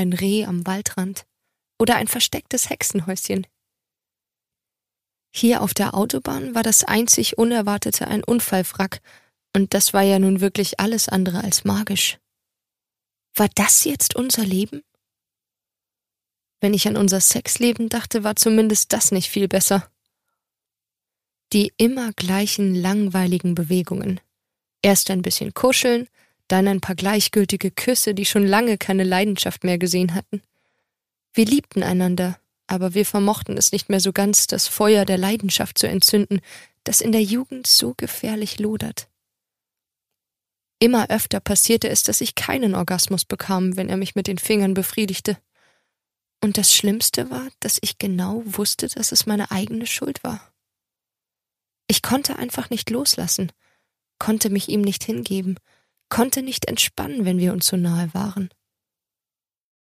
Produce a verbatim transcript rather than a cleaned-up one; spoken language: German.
ein Reh am Waldrand oder ein verstecktes Hexenhäuschen. Hier auf der Autobahn war das einzig Unerwartete ein Unfallwrack, und das war ja nun wirklich alles andere als magisch. War das jetzt unser Leben? Wenn ich an unser Sexleben dachte, war zumindest das nicht viel besser. Die immer gleichen langweiligen Bewegungen. Erst ein bisschen kuscheln, dann ein paar gleichgültige Küsse, die schon lange keine Leidenschaft mehr gesehen hatten. Wir liebten einander, aber wir vermochten es nicht mehr so ganz, das Feuer der Leidenschaft zu entzünden, das in der Jugend so gefährlich lodert. Immer öfter passierte es, dass ich keinen Orgasmus bekam, wenn er mich mit den Fingern befriedigte. Und das Schlimmste war, dass ich genau wusste, dass es meine eigene Schuld war. Ich konnte einfach nicht loslassen, konnte mich ihm nicht hingeben, konnte nicht entspannen, wenn wir uns so nahe waren.